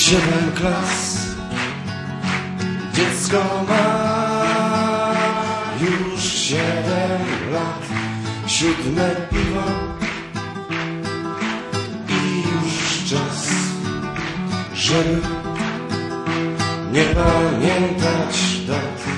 7 klas. Dziecko ma już 7 lat. 7 piwo i już czas, żeby nie pamiętać dat.